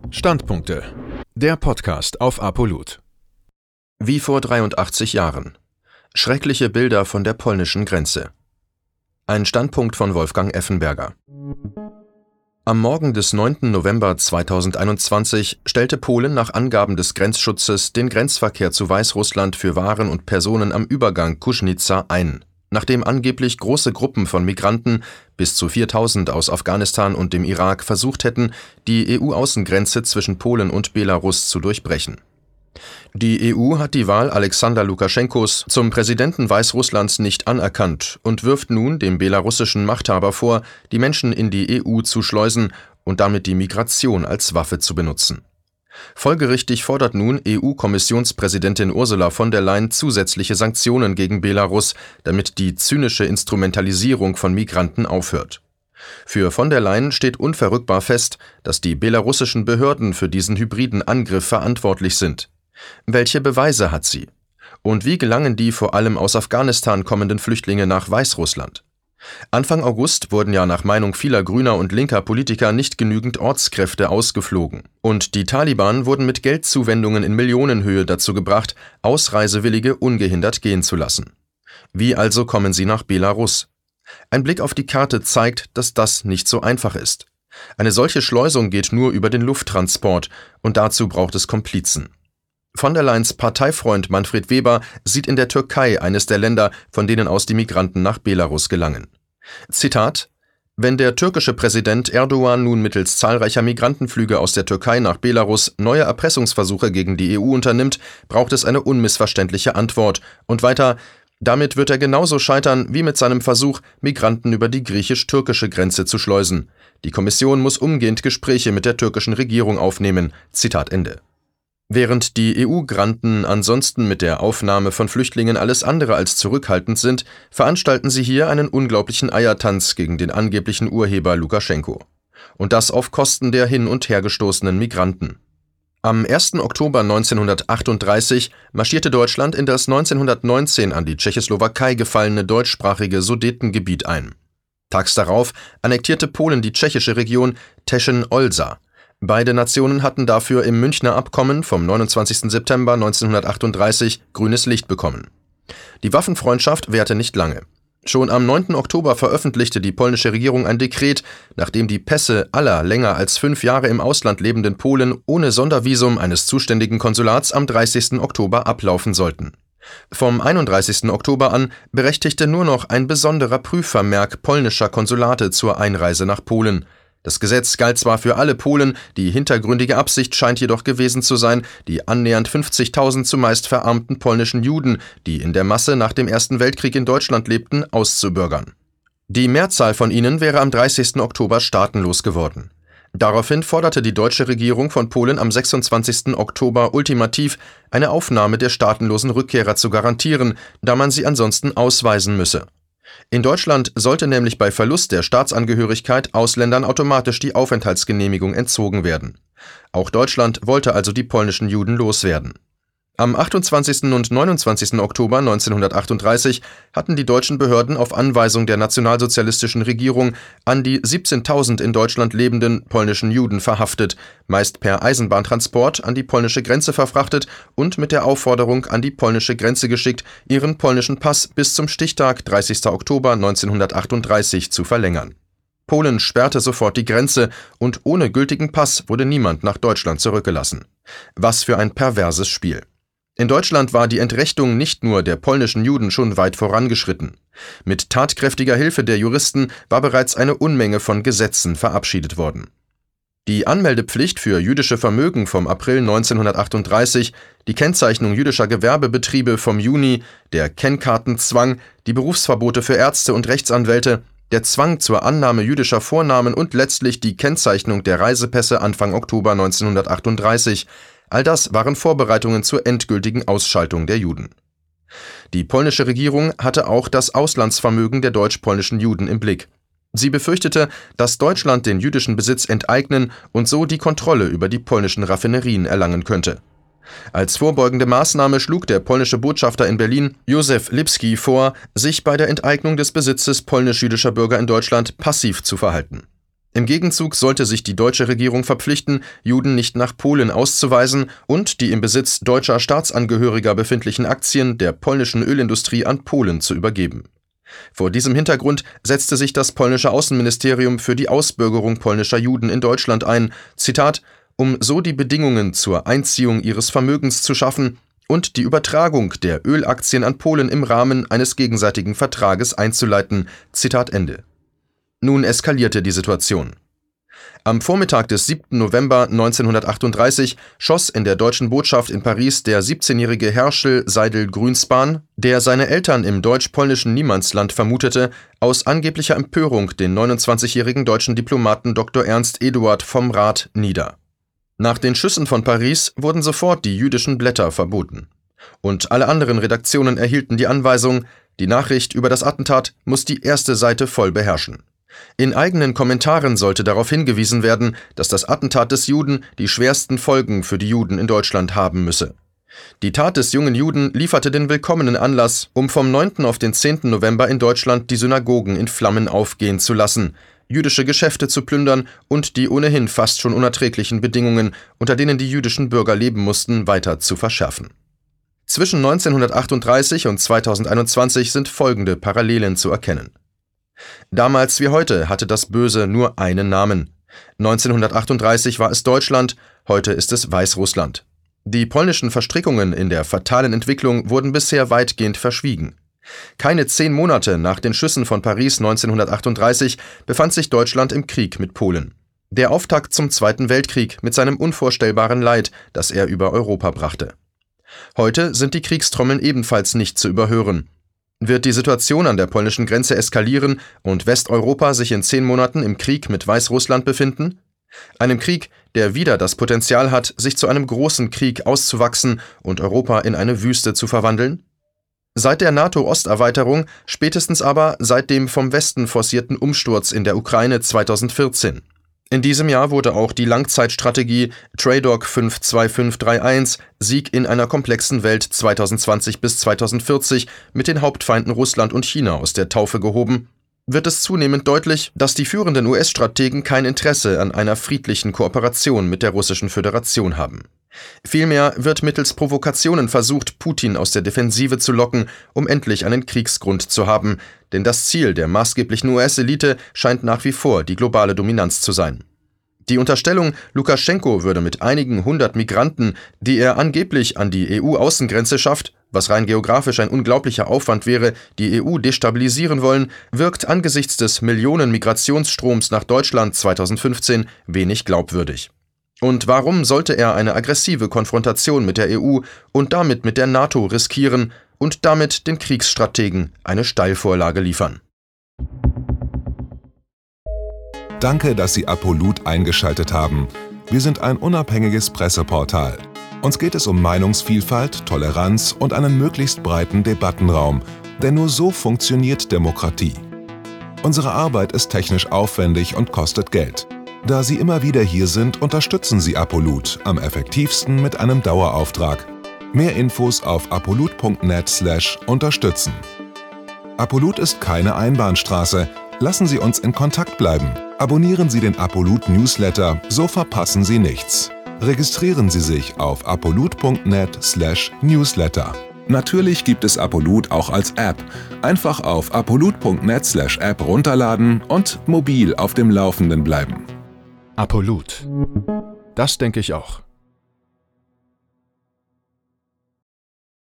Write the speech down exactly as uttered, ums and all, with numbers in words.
Standpunkte. Der Podcast auf Apolut. Wie vor dreiundachtzig Jahren. Schreckliche Bilder von der polnischen Grenze. Ein Standpunkt von Wolfgang Effenberger. Am Morgen des neunten November zweitausendeinundzwanzig stellte Polen nach Angaben des Grenzschutzes den Grenzverkehr zu Weißrussland für Waren und Personen am Übergang Kuschnica ein, nachdem angeblich große Gruppen von Migranten, bis zu viertausend aus Afghanistan und dem Irak, versucht hätten, die E U-Außengrenze zwischen Polen und Belarus zu durchbrechen. Die E U hat die Wahl Alexander Lukaschenkos zum Präsidenten Weißrusslands nicht anerkannt und wirft nun dem belarussischen Machthaber vor, die Menschen in die E U zu schleusen und damit die Migration als Waffe zu benutzen. Folgerichtig fordert nun E U-Kommissionspräsidentin Ursula von der Leyen zusätzliche Sanktionen gegen Belarus, damit die zynische Instrumentalisierung von Migranten aufhört. Für von der Leyen steht unverrückbar fest, dass die belarussischen Behörden für diesen hybriden Angriff verantwortlich sind. Welche Beweise hat sie? Und wie gelangen die vor allem aus Afghanistan kommenden Flüchtlinge nach Weißrussland? Anfang August wurden ja nach Meinung vieler grüner und linker Politiker nicht genügend Ortskräfte ausgeflogen. Und die Taliban wurden mit Geldzuwendungen in Millionenhöhe dazu gebracht, Ausreisewillige ungehindert gehen zu lassen. Wie also kommen sie nach Belarus? Ein Blick auf die Karte zeigt, dass das nicht so einfach ist. Eine solche Schleusung geht nur über den Lufttransport und dazu braucht es Komplizen. Von der Leyens Parteifreund Manfred Weber sieht in der Türkei eines der Länder, von denen aus die Migranten nach Belarus gelangen. Zitat: Wenn der türkische Präsident Erdogan nun mittels zahlreicher Migrantenflüge aus der Türkei nach Belarus neue Erpressungsversuche gegen die E U unternimmt, braucht es eine unmissverständliche Antwort. Und weiter: Damit wird er genauso scheitern wie mit seinem Versuch, Migranten über die griechisch-türkische Grenze zu schleusen. Die Kommission muss umgehend Gespräche mit der türkischen Regierung aufnehmen. Zitat Ende. Während die E U-Granten ansonsten mit der Aufnahme von Flüchtlingen alles andere als zurückhaltend sind, veranstalten sie hier einen unglaublichen Eiertanz gegen den angeblichen Urheber Lukaschenko. Und das auf Kosten der hin- und hergestoßenen Migranten. Am ersten Oktober neunzehnhundertachtunddreißig marschierte Deutschland in das neunzehnhundertneunzehn an die Tschechoslowakei gefallene deutschsprachige Sudetengebiet ein. Tags darauf annektierte Polen die tschechische Region Teschen-Olza. Beide Nationen hatten dafür im Münchner Abkommen vom neunundzwanzigsten September neunzehnhundertachtunddreißig grünes Licht bekommen. Die Waffenfreundschaft währte nicht lange. Schon am neunten Oktober veröffentlichte die polnische Regierung ein Dekret, nachdem die Pässe aller länger als fünf Jahre im Ausland lebenden Polen ohne Sondervisum eines zuständigen Konsulats am dreißigsten Oktober ablaufen sollten. Vom einunddreißigsten Oktober an berechtigte nur noch ein besonderer Prüfvermerk polnischer Konsulate zur Einreise nach Polen. Das Gesetz galt zwar für alle Polen, die hintergründige Absicht scheint jedoch gewesen zu sein, die annähernd fünfzigtausend zumeist verarmten polnischen Juden, die in der Masse nach dem Ersten Weltkrieg in Deutschland lebten, auszubürgern. Die Mehrzahl von ihnen wäre am dreißigsten Oktober staatenlos geworden. Daraufhin forderte die deutsche Regierung von Polen am sechsundzwanzigsten Oktober ultimativ, eine Aufnahme der staatenlosen Rückkehrer zu garantieren, da man sie ansonsten ausweisen müsse. In Deutschland sollte nämlich bei Verlust der Staatsangehörigkeit Ausländern automatisch die Aufenthaltsgenehmigung entzogen werden. Auch Deutschland wollte also die polnischen Juden loswerden. Am achtundzwanzigsten und neunundzwanzigsten Oktober neunzehnhundertachtunddreißig hatten die deutschen Behörden auf Anweisung der nationalsozialistischen Regierung an die siebzehntausend in Deutschland lebenden polnischen Juden verhaftet, meist per Eisenbahntransport an die polnische Grenze verfrachtet und mit der Aufforderung an die polnische Grenze geschickt, ihren polnischen Pass bis zum Stichtag dreißigsten Oktober neunzehnhundertachtunddreißig zu verlängern. Polen sperrte sofort die Grenze und ohne gültigen Pass wurde niemand nach Deutschland zurückgelassen. Was für ein perverses Spiel. In Deutschland war die Entrechtung nicht nur der polnischen Juden schon weit vorangeschritten. Mit tatkräftiger Hilfe der Juristen war bereits eine Unmenge von Gesetzen verabschiedet worden. Die Anmeldepflicht für jüdische Vermögen vom April neunzehnhundertachtunddreißig, die Kennzeichnung jüdischer Gewerbebetriebe vom Juni, der Kennkartenzwang, die Berufsverbote für Ärzte und Rechtsanwälte, der Zwang zur Annahme jüdischer Vornamen und letztlich die Kennzeichnung der Reisepässe Anfang Oktober neunzehnhundertachtunddreißig. All das waren Vorbereitungen zur endgültigen Ausschaltung der Juden. Die polnische Regierung hatte auch das Auslandsvermögen der deutsch-polnischen Juden im Blick. Sie befürchtete, dass Deutschland den jüdischen Besitz enteignen und so die Kontrolle über die polnischen Raffinerien erlangen könnte. Als vorbeugende Maßnahme schlug der polnische Botschafter in Berlin, Józef Lipski, vor, sich bei der Enteignung des Besitzes polnisch-jüdischer Bürger in Deutschland passiv zu verhalten. Im Gegenzug sollte sich die deutsche Regierung verpflichten, Juden nicht nach Polen auszuweisen und die im Besitz deutscher Staatsangehöriger befindlichen Aktien der polnischen Ölindustrie an Polen zu übergeben. Vor diesem Hintergrund setzte sich das polnische Außenministerium für die Ausbürgerung polnischer Juden in Deutschland ein, Zitat, um so die Bedingungen zur Einziehung ihres Vermögens zu schaffen und die Übertragung der Ölaktien an Polen im Rahmen eines gegenseitigen Vertrages einzuleiten, Zitat Ende. Nun eskalierte die Situation. Am Vormittag des siebten November neunzehnhundertachtunddreißig schoss in der deutschen Botschaft in Paris der siebzehnjährige Herschel Seidel Grünspan, der seine Eltern im deutsch-polnischen Niemandsland vermutete, aus angeblicher Empörung den neunundzwanzigjährigen deutschen Diplomaten Doktor Ernst Eduard vom Rath nieder. Nach den Schüssen von Paris wurden sofort die jüdischen Blätter verboten. Und alle anderen Redaktionen erhielten die Anweisung, die Nachricht über das Attentat muss die erste Seite voll beherrschen. In eigenen Kommentaren sollte darauf hingewiesen werden, dass das Attentat des Juden die schwersten Folgen für die Juden in Deutschland haben müsse. Die Tat des jungen Juden lieferte den willkommenen Anlass, um vom neunten auf den zehnten November in Deutschland die Synagogen in Flammen aufgehen zu lassen, jüdische Geschäfte zu plündern und die ohnehin fast schon unerträglichen Bedingungen, unter denen die jüdischen Bürger leben mussten, weiter zu verschärfen. Zwischen neunzehnhundertachtunddreißig und zweitausendeinundzwanzig sind folgende Parallelen zu erkennen. Damals wie heute hatte das Böse nur einen Namen. neunzehnhundertachtunddreißig war es Deutschland, heute ist es Weißrussland. Die polnischen Verstrickungen in der fatalen Entwicklung wurden bisher weitgehend verschwiegen. Keine zehn Monate nach den Schüssen von Paris neunzehnhundertachtunddreißig befand sich Deutschland im Krieg mit Polen. Der Auftakt zum Zweiten Weltkrieg mit seinem unvorstellbaren Leid, das er über Europa brachte. Heute sind die Kriegstrommeln ebenfalls nicht zu überhören. Wird die Situation an der polnischen Grenze eskalieren und Westeuropa sich in zehn Monaten im Krieg mit Weißrussland befinden? Einem Krieg, der wieder das Potenzial hat, sich zu einem großen Krieg auszuwachsen und Europa in eine Wüste zu verwandeln? Seit der NATO-Osterweiterung, spätestens aber seit dem vom Westen forcierten Umsturz in der Ukraine zweitausendvierzehn. In diesem Jahr wurde auch die Langzeitstrategie TRADOC fünf zwei fünf drei eins Sieg in einer komplexen Welt zweitausendzwanzig bis zweitausendvierzig mit den Hauptfeinden Russland und China aus der Taufe gehoben, wird es zunehmend deutlich, dass die führenden U S-Strategen kein Interesse an einer friedlichen Kooperation mit der Russischen Föderation haben. Vielmehr wird mittels Provokationen versucht, Putin aus der Defensive zu locken, um endlich einen Kriegsgrund zu haben, denn das Ziel der maßgeblichen U S-Elite scheint nach wie vor die globale Dominanz zu sein. Die Unterstellung, Lukaschenko würde mit einigen hundert Migranten, die er angeblich an die E U-Außengrenze schafft, was rein geografisch ein unglaublicher Aufwand wäre, die E U destabilisieren wollen, wirkt angesichts des Millionen-Migrationsstroms nach Deutschland zweitausendfünfzehn wenig glaubwürdig. Und warum sollte er eine aggressive Konfrontation mit der E U und damit mit der NATO riskieren und damit den Kriegsstrategen eine Steilvorlage liefern? Danke, dass Sie Apolut eingeschaltet haben. Wir sind ein unabhängiges Presseportal. Uns geht es um Meinungsvielfalt, Toleranz und einen möglichst breiten Debattenraum, denn nur so funktioniert Demokratie. Unsere Arbeit ist technisch aufwendig und kostet Geld. Da Sie immer wieder hier sind, unterstützen Sie Apolut am effektivsten mit einem Dauerauftrag. Mehr Infos auf apolut punkt net slash unterstützen. Apolut ist keine Einbahnstraße. Lassen Sie uns in Kontakt bleiben. Abonnieren Sie den Apolut Newsletter, so verpassen Sie nichts. Registrieren Sie sich auf apolut punkt net slash newsletter. Natürlich gibt es Apolut auch als App. Einfach auf apolut punkt net slash app runterladen und mobil auf dem Laufenden bleiben. Apolut. Das denke ich auch.